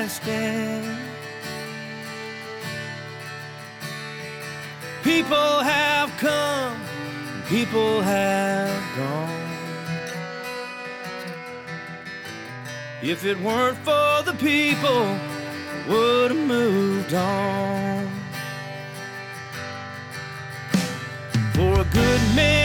I stand. People have come, people have gone. If it weren't for the people, I would have moved on. For a good man